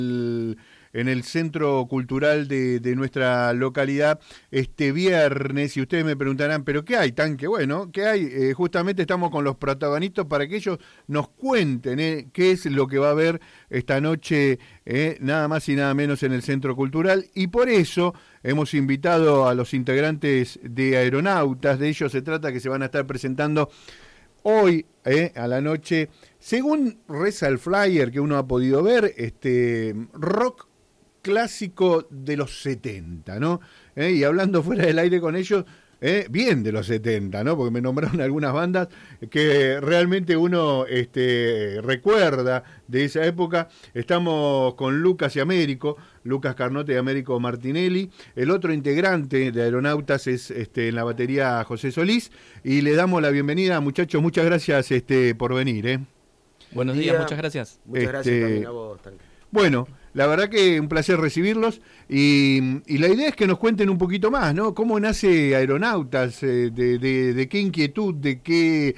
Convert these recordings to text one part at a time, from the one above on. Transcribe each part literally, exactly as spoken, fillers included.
en el Centro Cultural de, de nuestra localidad este viernes, y ustedes me preguntarán, ¿pero qué hay, Tanque? Bueno, ¿qué hay? Eh, justamente estamos con los protagonistas para que ellos nos cuenten eh, qué es lo que va a haber esta noche, eh, nada más y nada menos en el Centro Cultural, y por eso hemos invitado a los integrantes de Aeronautas. De ellos se trata, que se van a estar presentando hoy eh, a la noche, según reza el flyer que uno ha podido ver, este rock clásico de los setenta, ¿no? Eh, y hablando fuera del aire con ellos, eh, bien de los setenta, ¿no? Porque me nombraron algunas bandas que realmente uno este, recuerda de esa época. Estamos con Lucas y Américo, Lucas Carnote y Américo Martinelli. El otro integrante de Aeronautas es este, en la batería José Solís. Y le damos la bienvenida, muchachos. Muchas gracias este, por venir, ¿eh? Buenos días, muchas gracias. Muchas este, gracias también a vos, Tanque. Bueno, la verdad que un placer recibirlos y, y la idea es que nos cuenten un poquito más, ¿no? ¿Cómo nace Aeronautas? Eh, de, de, ¿De qué inquietud? ¿De qué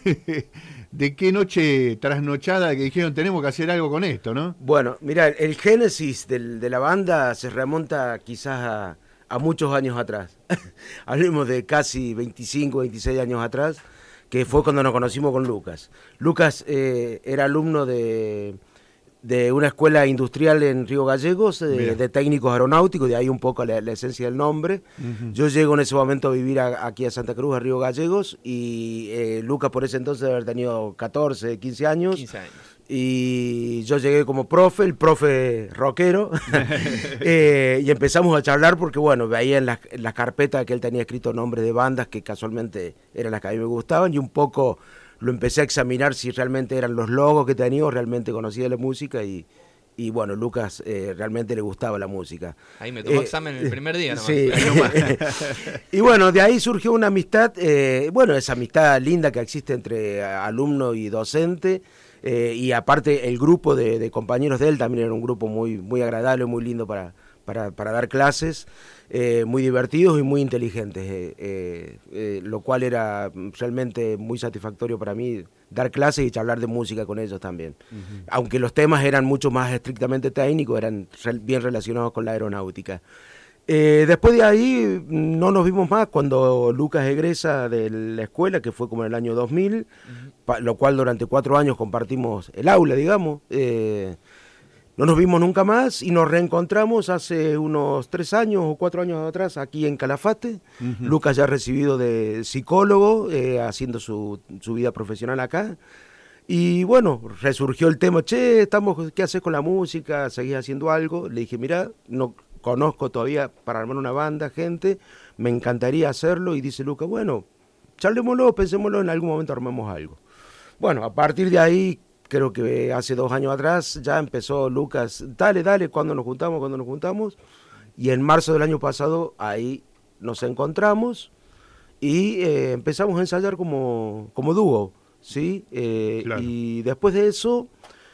de qué noche trasnochada que dijeron tenemos que hacer algo con esto, ¿no? Bueno, mira, el génesis del, de la banda se remonta quizás a, a muchos años atrás. Hablemos de casi veinticinco, veintiséis años atrás, que fue cuando nos conocimos con Lucas. Lucas eh, era alumno de... de una escuela industrial en Río Gallegos, de, de técnicos aeronáuticos, de ahí un poco la, la esencia del nombre. Uh-huh. Yo llego en ese momento a vivir a, aquí a Santa Cruz, a Río Gallegos, y eh, Lucas por ese entonces debe haber tenido catorce, quince años. quince años. Y yo llegué como profe, el profe rockero, eh, y empezamos a charlar porque, bueno, veía en las, en las carpetas que él tenía escrito nombres de bandas que casualmente eran las que a mí me gustaban, y un poco lo empecé a examinar si realmente eran los logos que tenía o realmente conocía la música, y, y bueno, Lucas eh, realmente le gustaba la música. Ahí me tomó eh, examen el primer día nomás. Sí. Y bueno, de ahí surgió una amistad, eh, bueno, esa amistad linda que existe entre alumno y docente, eh, y aparte el grupo de, de compañeros de él también era un grupo muy, muy agradable, muy lindo para, para, para dar clases. Eh, muy divertidos y muy inteligentes, eh, eh, eh, lo cual era realmente muy satisfactorio para mí, dar clases y charlar de música con ellos también. Uh-huh. Aunque los temas eran mucho más estrictamente técnicos, eran re- bien relacionados con la aeronáutica. Eh, después de ahí no nos vimos más cuando Lucas egresa de la escuela, que fue como en el año dos mil, uh-huh. pa- lo cual durante cuatro años compartimos el aula, digamos. Eh, No nos vimos nunca más y nos reencontramos hace unos tres años o cuatro años atrás aquí en Calafate. Uh-huh. Lucas ya ha recibido de psicólogo, eh, haciendo su, su vida profesional acá. Y bueno, resurgió el tema, che, estamos, ¿qué haces con la música? ¿Seguís haciendo algo? Le dije, mira, no conozco todavía para armar una banda, gente, me encantaría hacerlo. Y dice Lucas, bueno, charlémoslo, pensémoslo, en algún momento armemos algo. Bueno, a partir de ahí, creo que hace dos años atrás ya empezó Lucas, dale, dale, cuando nos juntamos, cuando nos juntamos, y en marzo del año pasado ahí nos encontramos y eh, empezamos a ensayar como, como dúo, ¿sí? Eh, claro. Y después de eso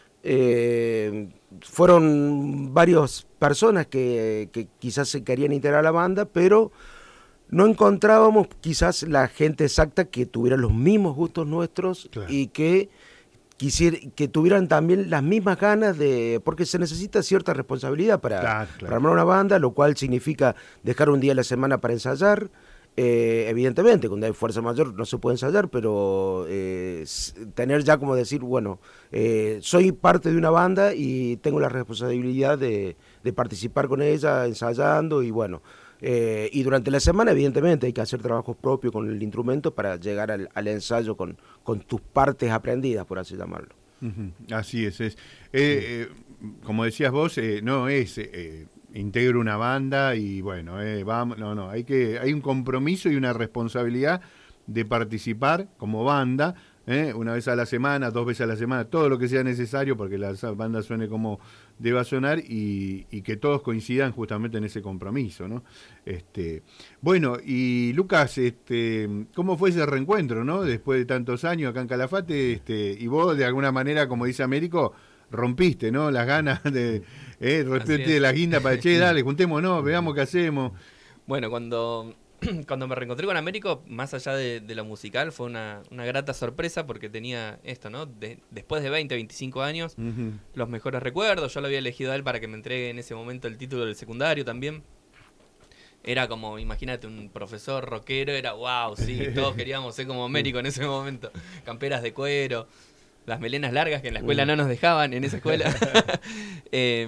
eh, fueron varias personas que, que quizás se querían integrar a la banda, pero no encontrábamos quizás la gente exacta que tuviera los mismos gustos nuestros, claro. Y que Quisiera, que tuvieran también las mismas ganas de, porque se necesita cierta responsabilidad para, claro, claro. para armar una banda, lo cual significa dejar un día a la semana para ensayar. Eh, evidentemente, cuando hay fuerza mayor no se puede ensayar, pero eh, tener ya como decir, bueno, eh, soy parte de una banda y tengo la responsabilidad de, de participar con ella ensayando, y bueno, eh, y durante la semana evidentemente hay que hacer trabajos propios con el instrumento para llegar al, al ensayo con, con tus partes aprendidas, por así llamarlo. Uh-huh. Así es, es. Eh, sí. eh, como decías vos, eh, no es eh, integro una banda y bueno, eh, vamos, no, no, hay que, hay un compromiso y una responsabilidad de participar como banda, eh, una vez a la semana, dos veces a la semana, todo lo que sea necesario porque la banda suene como deba sonar y, y que todos coincidan justamente en ese compromiso, ¿no? Este, bueno, y Lucas, este, ¿cómo fue ese reencuentro, no? Después de tantos años acá en Calafate, este, y vos de alguna manera, como dice Américo, rompiste, ¿no? Las ganas de, eh, rompiste la guinda para, che, dale, juntémonos, veamos qué hacemos. Bueno, cuando cuando me reencontré con Américo, más allá de, de lo musical, fue una, una grata sorpresa porque tenía esto, ¿no? De, después de veinte, veinticinco años, uh-huh. los mejores recuerdos. Yo lo había elegido a él para que me entregue en ese momento el título del secundario también. Era como, imagínate, un profesor rockero, era wow, sí, todos queríamos ser como Américo en ese momento. Camperas de cuero, las melenas largas que en la escuela uh. no nos dejaban, en esa escuela. eh,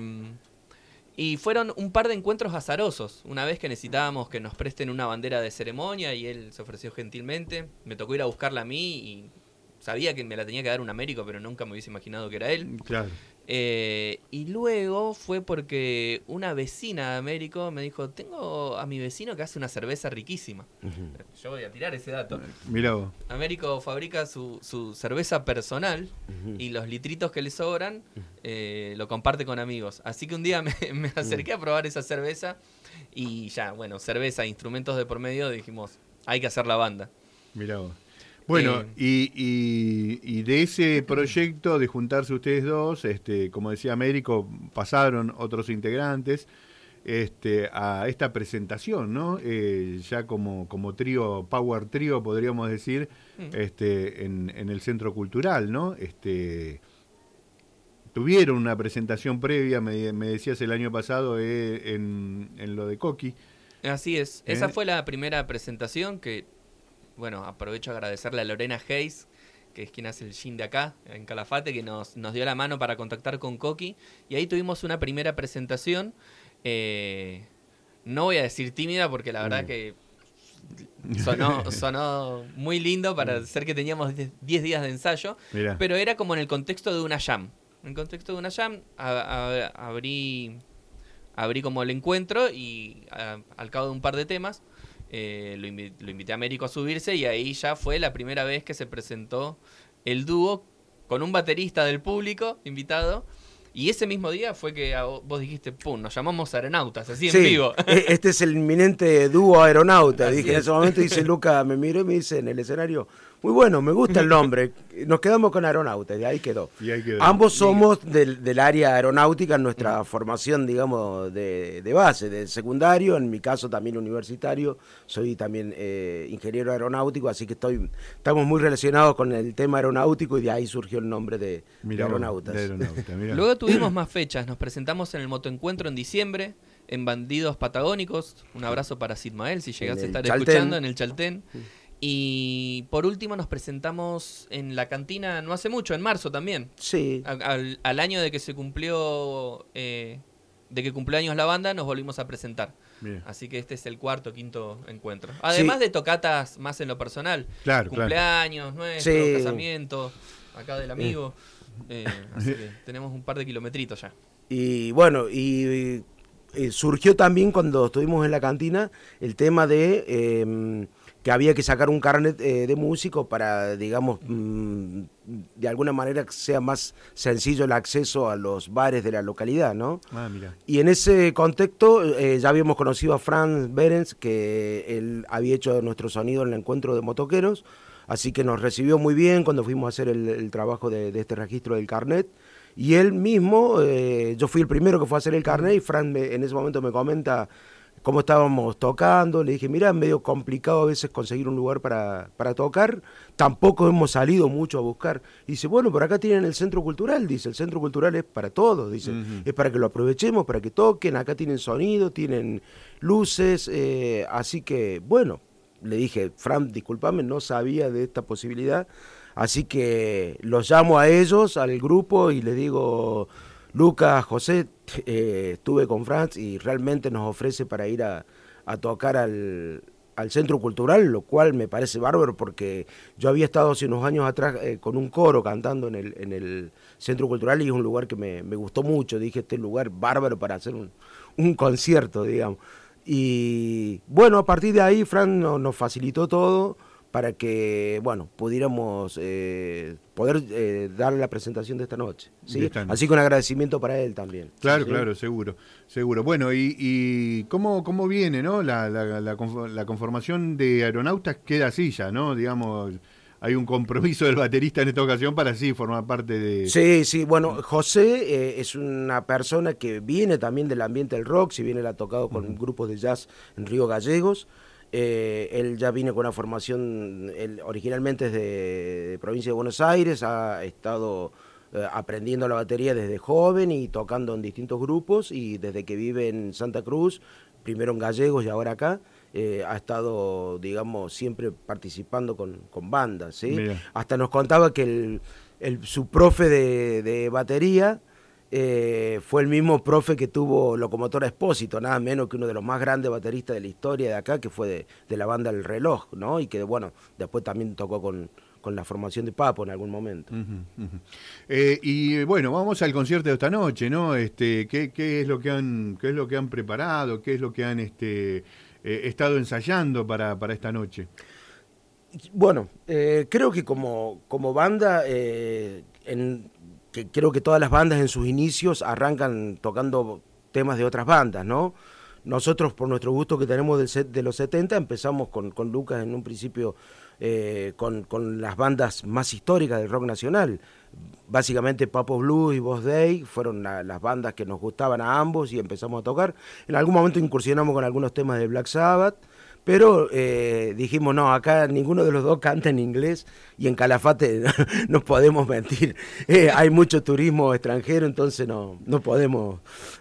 Y fueron un par de encuentros azarosos. Una vez que necesitábamos que nos presten una bandera de ceremonia y él se ofreció gentilmente. Me tocó ir a buscarla a mí y sabía que me la tenía que dar un Américo, pero nunca me hubiese imaginado que era él. Claro. Eh, y luego fue porque una vecina de Américo me dijo, tengo a mi vecino que hace una cerveza riquísima. Uh-huh. Yo voy a tirar ese dato. Mirá vos. Américo fabrica su, su cerveza personal uh-huh. y los litritos que le sobran uh-huh. eh, lo comparte con amigos. Así que un día me, me acerqué uh-huh. a probar esa cerveza y ya, bueno, cerveza, instrumentos de por medio, dijimos, hay que hacer la banda. Mirá vos. Bueno, eh, y, y, y de ese proyecto de juntarse ustedes dos, este, como decía Américo, pasaron otros integrantes este, a esta presentación, ¿no? Eh, ya como, como trío, power trío, podríamos decir, mm. este, en, en el Centro Cultural, ¿no? Este, tuvieron una presentación previa, me, me decías el año pasado, eh, en, en lo de Coqui. Así es, ¿Eh? Esa fue la primera presentación que... Bueno, aprovecho a agradecerle a Lorena Hayes, que es quien hace el gin de acá, en Calafate, que nos, nos dio la mano para contactar con Coqui. Y ahí tuvimos una primera presentación. Eh, no voy a decir tímida, porque la verdad que sonó, sonó muy lindo para ser que teníamos diez días de ensayo. Mirá. Pero era como en el contexto de una jam. En el contexto de una jam, a, a, abrí, abrí como el encuentro y a, al cabo de un par de temas... Eh, lo, invi- lo invité a Américo a subirse y ahí ya fue la primera vez que se presentó el dúo con un baterista del público invitado. Y ese mismo día fue que vos dijiste, pum, nos llamamos Aeronautas, así sí, en vivo. Este es el inminente dúo Aeronauta. Dije es. En ese momento, dice Luca, me miró y me dice en el escenario, muy bueno, me gusta el nombre. Nos quedamos con Aeronautas, y ahí quedó. Y ahí quedó. Ambos somos del, del área aeronáutica en nuestra mm. formación, digamos, de, de base, del secundario, en mi caso también universitario. Soy también eh, ingeniero aeronáutico, así que estoy estamos muy relacionados con el tema aeronáutico y de ahí surgió el nombre de, mirá, de Aeronautas. De aeronauta, Luego tuvimos más fechas, nos presentamos en el Motoencuentro en diciembre, en Bandidos Patagónicos. Un abrazo para Sidmael, si llegás a estar Chaltén. escuchando, en el Chaltén. Sí. Y por último nos presentamos en la cantina no hace mucho, en marzo también. Sí. A, al, al año de que se cumplió, eh, de que cumplió años la banda, nos volvimos a presentar. Bien. Así que este es el cuarto, quinto encuentro. Además sí. de tocatas más en lo personal. Claro, cumpleaños, claro. nuestros, sí. casamientos, acá del amigo. Eh, así que tenemos un par de kilometritos ya. Y bueno, y, y surgió también cuando estuvimos en la cantina el tema de... Eh, que había que sacar un carnet eh, de músico para, digamos, mmm, de alguna manera que sea más sencillo el acceso a los bares de la localidad, ¿no? Ah, mira. Y en ese contexto eh, ya habíamos conocido a Franz Berens, que él había hecho nuestro sonido en el encuentro de motoqueros, así que nos recibió muy bien cuando fuimos a hacer el, el trabajo de, de este registro del carnet. Y él mismo, eh, yo fui el primero que fue a hacer el carnet y Franz me, en ese momento me comenta... cómo estábamos tocando, le dije, mira, es medio complicado a veces conseguir un lugar para, para tocar, tampoco hemos salido mucho a buscar. Y dice, bueno, por acá tienen el Centro Cultural, dice, el Centro Cultural es para todos, dice, uh-huh. es para que lo aprovechemos, para que toquen, acá tienen sonido, tienen luces, eh, así que, bueno, le dije, Fran, discúlpame, no sabía de esta posibilidad, así que los llamo a ellos, al grupo, y les digo... Lucas, José, eh, estuve con Franz y realmente nos ofrece para ir a, a tocar al, al Centro Cultural, lo cual me parece bárbaro porque yo había estado hace unos años atrás eh, con un coro cantando en el, en el Centro Cultural y es un lugar que me, me gustó mucho. Dije, este lugar bárbaro para hacer un, un concierto, digamos. Y bueno, a partir de ahí Franz no, nos facilitó todo para que, bueno, pudiéramos eh, poder eh, darle la presentación de esta noche, ¿sí? Esta noche. Así que un agradecimiento para él también. Claro, ¿sí? claro, seguro, seguro. Bueno, y, y cómo, cómo viene, ¿no? La, la, la, la conformación de Aeronautas queda así ya, ¿no? Digamos, hay un compromiso del baterista en esta ocasión para así formar parte de... Sí, sí, bueno, José eh, es una persona que viene también del ambiente del rock, si bien él ha tocado con uh-huh. grupos de jazz en Río Gallegos, Eh, él ya viene con una formación, él originalmente es de, de provincia de Buenos Aires, ha estado eh, aprendiendo la batería desde joven y tocando en distintos grupos, y desde que vive en Santa Cruz, primero en Gallegos y ahora acá, eh, ha estado, digamos, siempre participando con, con bandas, ¿sí? Hasta nos contaba que el, el, su profe de, de batería Eh, fue el mismo profe que tuvo Locomotora Espósito, nada menos que uno de los más grandes bateristas de la historia de acá, que fue de, de la banda El Reloj, ¿no? Y que, bueno, después también tocó con, con la formación de Papo en algún momento. Uh-huh, uh-huh. Eh, y bueno, vamos al concierto de esta noche, ¿no? Este, ¿qué, qué es lo que han, qué es lo que han preparado? ¿Qué es lo que han este, eh, estado ensayando para, para esta noche? Bueno, eh, creo que como, como banda, eh, en que creo que todas las bandas en sus inicios arrancan tocando temas de otras bandas, ¿no? Nosotros, por nuestro gusto que tenemos del set de los setenta, empezamos con, con Lucas en un principio eh, con, con las bandas más históricas del rock nacional. Básicamente Papo Blues y Boss Day fueron la, las bandas que nos gustaban a ambos y empezamos a tocar. En algún momento incursionamos con algunos temas de Black Sabbath, pero eh, dijimos, no, acá ninguno de los dos canta en inglés y en Calafate no podemos mentir. Eh, hay mucho turismo extranjero, entonces no, no podemos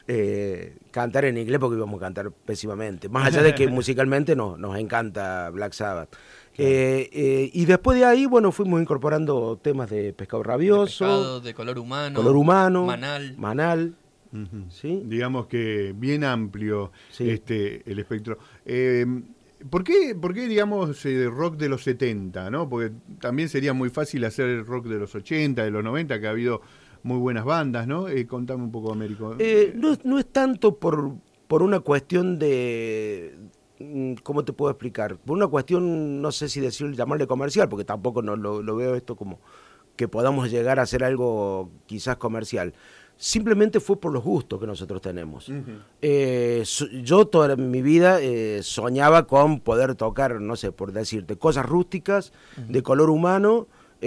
eh, cantar en inglés porque íbamos a cantar pésimamente. Más allá de que musicalmente no, nos encanta Black Sabbath. Claro. Eh, eh, y después de ahí, bueno, fuimos incorporando temas de Pescado Rabioso. De, pescado, de Color Humano. Color Humano. Manal. Manal. Uh-huh. ¿Sí? Digamos que bien amplio sí. este el espectro. Eh, ¿Por qué, por qué digamos, eh, rock de los setenta, ¿no? Porque también sería muy fácil hacer rock de los ochenta, de los noventa, que ha habido muy buenas bandas, ¿no? Eh, contame un poco, Américo. Eh, no, no es tanto por, por una cuestión de... ¿Cómo te puedo explicar? Por una cuestión, no sé si decir, llamarle comercial, porque tampoco no, lo, lo veo esto como que podamos llegar a hacer algo quizás comercial. Simplemente fue por los gustos que nosotros tenemos. Uh-huh. eh, so, yo toda mi vida eh, soñaba con poder tocar, no sé, por decirte, cosas rústicas, uh-huh. de color humano,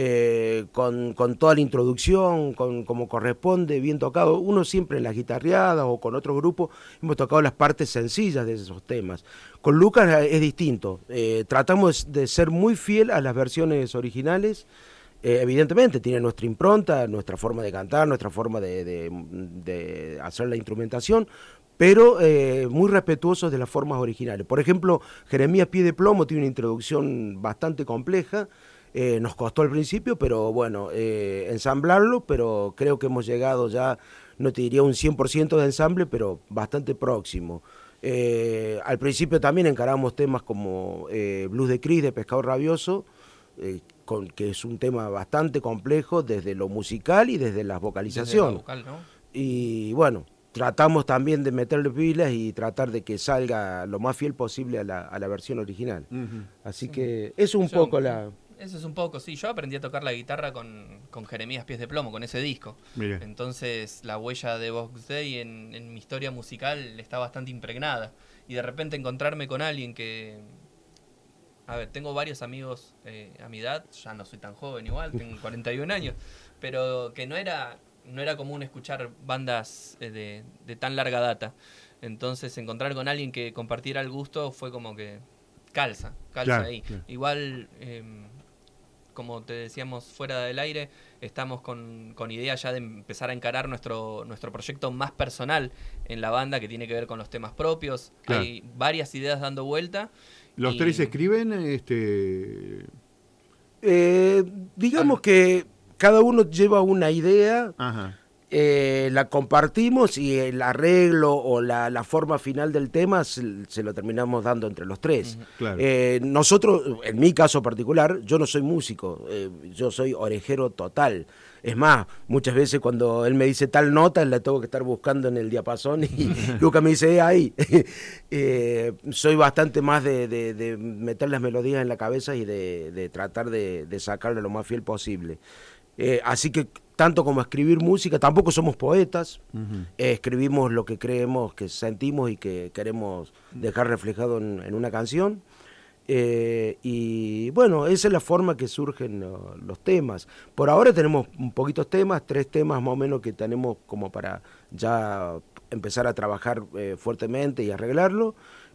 eh, con, con toda la introducción, con como corresponde, bien tocado. Uno siempre en las guitarreadas o con otro grupo hemos tocado las partes sencillas de esos temas. Con Lucas es distinto. Eh, tratamos de ser muy fiel a las versiones originales. Eh, evidentemente tiene nuestra impronta, nuestra forma de cantar, nuestra forma de, de, de hacer la instrumentación, pero eh, muy respetuosos de las formas originales. Por ejemplo, Jeremías Pie de Plomo tiene una introducción bastante compleja, eh, nos costó al principio, pero bueno, eh, ensamblarlo, pero creo que hemos llegado ya, no te diría un cien por ciento de ensamble, pero bastante próximo. Eh, al principio también encaramos temas como eh, Blues de Cris, de Pescado Rabioso, eh, con, que es un tema bastante complejo desde lo musical y desde la vocalización. Desde la vocal, ¿no? Y bueno, tratamos también de meterle pilas y tratar de que salga lo más fiel posible a la, a la versión original. Uh-huh. Así que eso es un Yo, poco la... Eso es un poco, sí. Yo aprendí a tocar la guitarra con, con Jeremías Pies de Plomo, con ese disco. Mira. Entonces la huella de Box Day en, en mi historia musical está bastante impregnada. Y de repente encontrarme con alguien que... A ver, tengo varios amigos eh, a mi edad, ya no soy tan joven igual, tengo cuarenta y un años, pero que no era, no era común escuchar bandas eh, de, de tan larga data. Entonces encontrar con alguien que compartiera el gusto fue como que calza, calza claro, ahí. Claro. Igual, eh, como te decíamos fuera del aire, estamos con, con idea ya de empezar a encarar nuestro, nuestro proyecto más personal en la banda, que tiene que ver con los temas propios. Claro. Hay varias ideas dando vuelta. ¿Los y... tres escriben? este eh, Digamos ah. que cada uno lleva una idea, Ajá. Eh, la compartimos y el arreglo o la, la forma final del tema se, se lo terminamos dando entre los tres. Claro. Eh, nosotros, en mi caso particular, yo no soy músico, eh, yo soy orejero total. Es más, muchas veces cuando él me dice tal nota, la tengo que estar buscando en el diapasón y Lucas me dice, eh, ahí. eh, soy bastante más de, de, de meter las melodías en la cabeza y de, de tratar de, de sacarle lo más fiel posible. Eh, así que tanto como escribir música, tampoco somos poetas, uh-huh. eh, escribimos lo que creemos, que sentimos y que queremos dejar reflejado en, en una canción. Eh, y bueno, esa es la forma que surgen uh, los temas. Por ahora tenemos un poquitos temas, tres temas más o menos que tenemos como para ya empezar a trabajar eh, fuertemente y arreglarlo.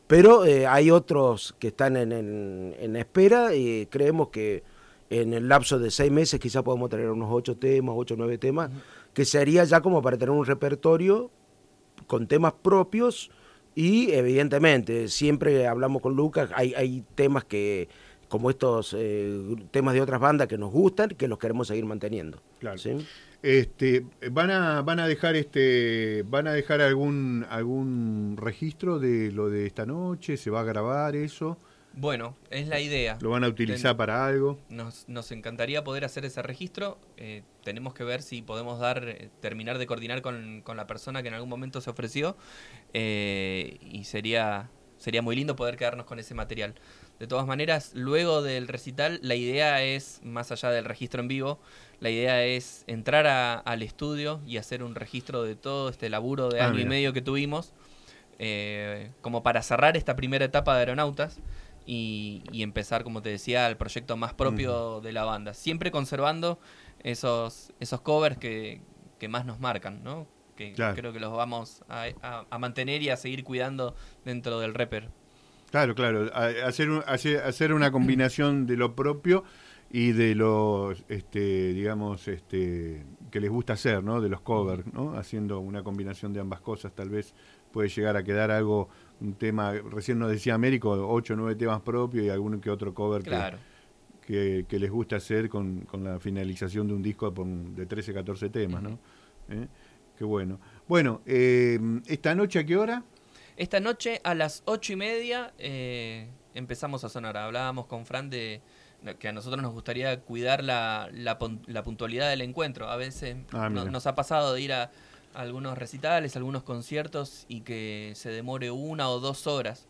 Pero eh, hay otros que están en, en, en espera y creemos que en el lapso de seis meses quizás podemos tener unos ocho temas, ocho o nueve temas, uh-huh. que sería ya como para tener un repertorio con temas propios y evidentemente siempre hablamos con Lucas, hay, hay temas que como estos eh, temas de otras bandas que nos gustan, que los queremos seguir manteniendo. Claro. ¿Sí? Este, van a van a dejar este van a dejar algún algún registro de lo de esta noche, se va a grabar eso. Bueno, es la idea. ¿Lo van a utilizar Ten, para algo? Nos, nos encantaría poder hacer ese registro. Eh, tenemos que ver si podemos dar eh, terminar de coordinar con, con la persona que en algún momento se ofreció. Eh, y sería, sería muy lindo poder quedarnos con ese material. De todas maneras, luego del recital, la idea es, más allá del registro en vivo, la idea es entrar a, al estudio y hacer un registro de todo este laburo de ah, año mira. y medio que tuvimos, eh, como para cerrar esta primera etapa de Aeronautas. Y, y empezar, como te decía, el proyecto más propio uh-huh. de la banda. Siempre conservando esos esos covers que, que más nos marcan, ¿no? Que claro. creo que los vamos a, a, a mantener y a seguir cuidando dentro del rapper. Claro, claro. A, hacer, un, hacer, hacer una combinación de lo propio y de los, este, digamos, este, que les gusta hacer, ¿no? De los covers, ¿no? Haciendo una combinación de ambas cosas, tal vez puede llegar a quedar algo, un tema, recién nos decía Américo, ocho o nueve temas propios y algún que otro cover claro. que, que, que les gusta hacer con, con la finalización de un disco de trece, catorce temas, ¿no? Uh-huh. ¿Eh? Qué bueno. Bueno, eh, ¿esta noche a qué hora? Esta noche a las ocho y media eh, empezamos a sonar. Hablábamos con Fran de que a nosotros nos gustaría cuidar la, la, la puntualidad del encuentro. A veces ah, no, nos ha pasado de ir a algunos recitales, algunos conciertos y que se demore una o dos horas.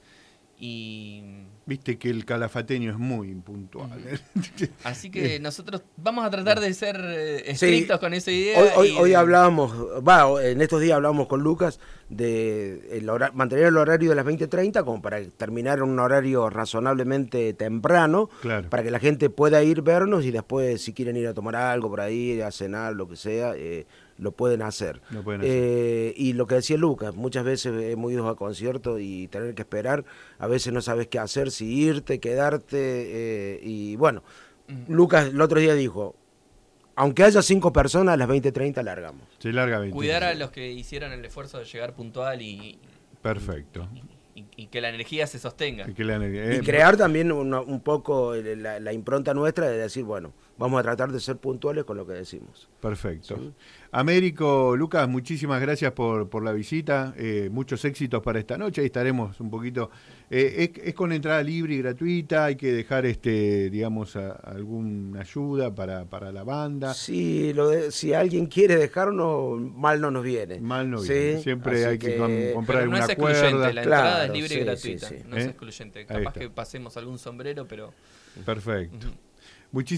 Y viste que el calafateño es muy impuntual. Uh-huh. Así que nosotros vamos a tratar de ser eh, estrictos sí. con esa idea. Hoy, hoy, y hoy de... hablábamos, va, en estos días hablábamos con Lucas de el hora, mantener el horario de las veinte treinta como para terminar en un horario razonablemente temprano, claro. para que la gente pueda ir vernos y después si quieren ir a tomar algo por ahí, a cenar, lo que sea, eh, lo pueden hacer. Lo pueden hacer. Eh, y lo que decía Lucas, muchas veces hemos ido a conciertos y tener que esperar, a veces no sabes qué hacer, si irte, quedarte, eh, y bueno, uh-huh. Lucas el otro día dijo, aunque haya cinco personas, a las veinte treinta largamos. Se larga veinte. Cuidar a los que hicieron el esfuerzo de llegar puntual y... Perfecto. Y, y, y que la energía se sostenga. Y, que la energía, eh, y crear también una, un poco la, la impronta nuestra de decir, bueno, vamos a tratar de ser puntuales con lo que decimos. Perfecto. ¿Sí? Américo, Lucas, muchísimas gracias por, por la visita, eh, muchos éxitos para esta noche, ahí estaremos un poquito, eh, es, es con entrada libre y gratuita, hay que dejar, este digamos, a, alguna ayuda para, para la banda. Sí, lo de, si alguien quiere dejarnos, mal no nos viene. Mal no ¿sí? viene, siempre Así hay que, que con, comprar no una es cuerda. La entrada claro, es libre sí, y gratuita, sí, sí. no ¿Eh? es excluyente, capaz que pasemos algún sombrero, pero... Perfecto. Uh-huh. Muchísimas